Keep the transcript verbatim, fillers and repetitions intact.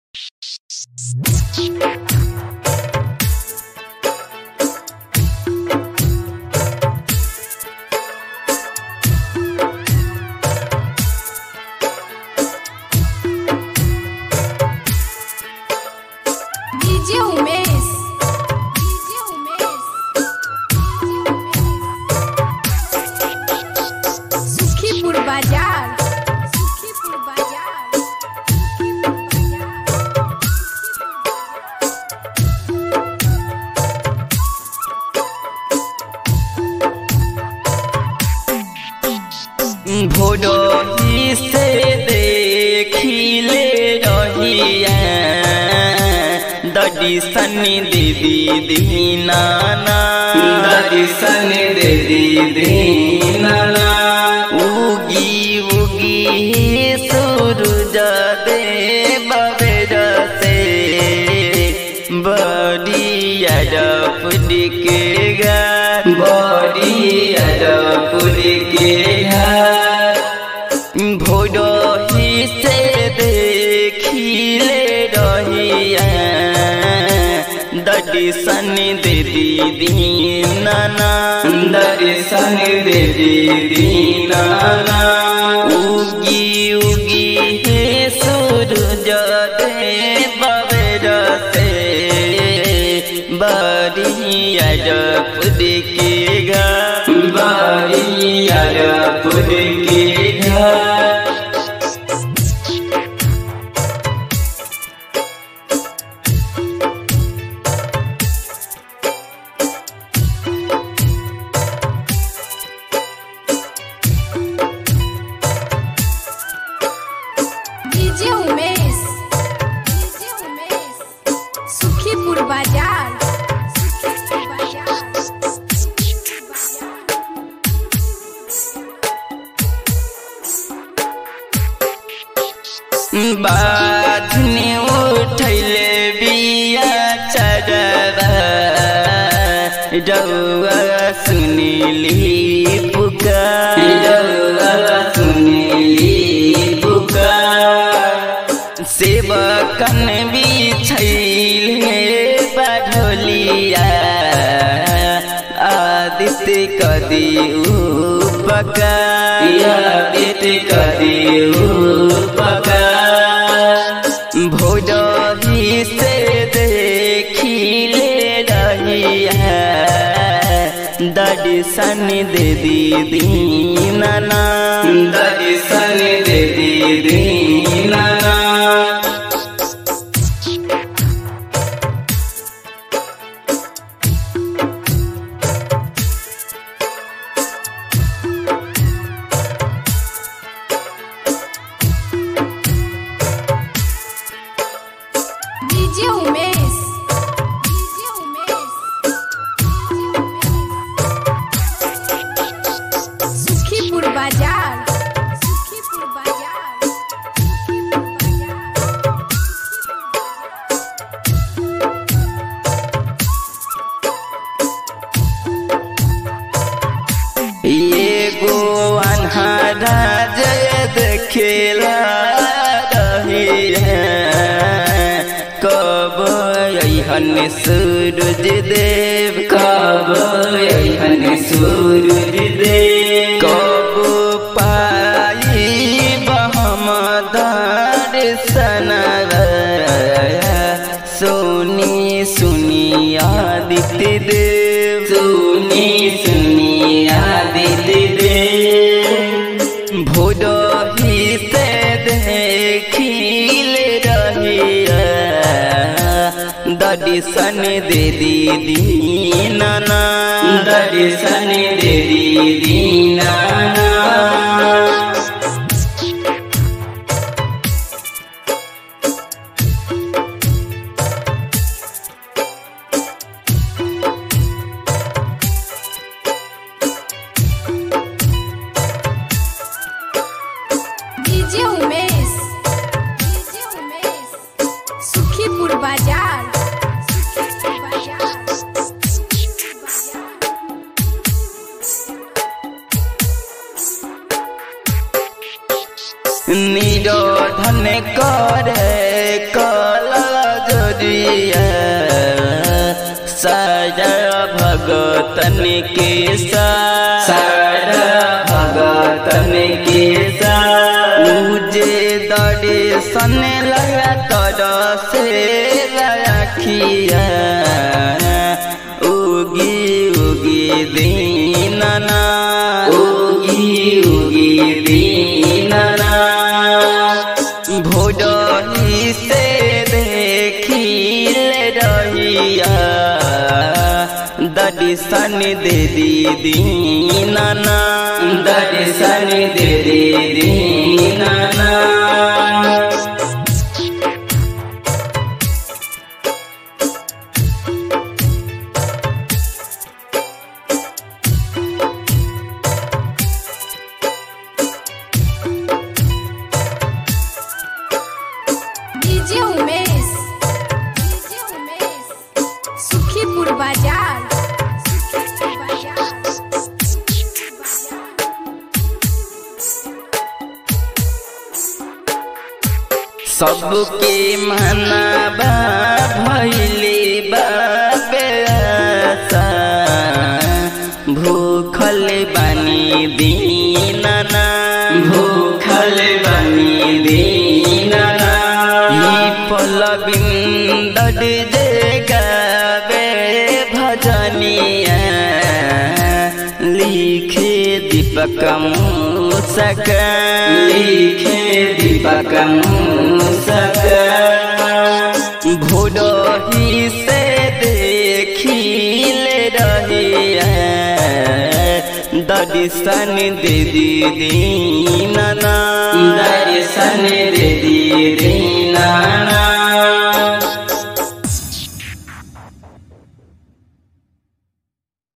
DJ Umesh DJ Umesh Sukhipur Bazar Sukhipur बाजार भोडोही से देखिले रहिया दर्शन दीदी दीनाना दर्शन दीदी दीनाना उगी उगी सूरज देव बरसे बड़ी अरपुर के घर बड़ी अरपुर के घर भोडोही से देखिले रहिया दर्शन दीदी दीनाना दर्शन दीदी दीनाना उगी उगी हे सूरज देव बरसे बड़ी अरपुर के घर बड़ी अरपुर के घर डीजे उमेश डीजे उमेश सुखीपुर बाजार सुखीपुर बाजार बाधने उठैले बिया चरवा रउआ सुनिली पुकार रउआ सुनिली पुकार सेवकन बिछैले बढ़ोलिया आदित्य कदी उपकार आदित्य कदी उपकार भोडोही से देखिले रहिया दर्शन दीदी दीनाना दर्शन दीदी दीनाना डीजे उमेश डीजे उमेश सुखीपुर बाजार सुखीपुर बाजार ये गो अन्हारा जय देखेला रही है कब अइहन सूरज देव कब अइहन सूरज देव कब पाई हम दर्शन सुनी सुनी आदित्य देव सुनी सुनी आदित्य देव भोडोही से देखिले रहिया दर्शन दीदी दीनाना दर्शन दीदी दीनाना डीजे उमेश डीजे उमेश सुखीपुर बाजार सुखीपुर बाजार सुखीपुर बाजार भगतन के साथ सारा भगतन के साथ मुझे दर्शन लगा तर से रखिया उगी उगी दीनाना उगी उगी दीनाना भोरही से देखिले रहिया दर्शन दे दी दीनाना दर्शन दे दी दीनाना डीजे उमेश डीजे उमेश सुखीपुर बाजार सुखीपुर बाजार सबके मनाबा भइले बाबेसा भूखल बानी दीनाना भूखल बानी दीनाना पलबिंदर जे गावे भजनिया लिखे दीपक मूसक लिखे दीपक मूसक भोरही से देखिले रहिया दर्शन दे दी दीनाना दर्शन दे दी दीनाना।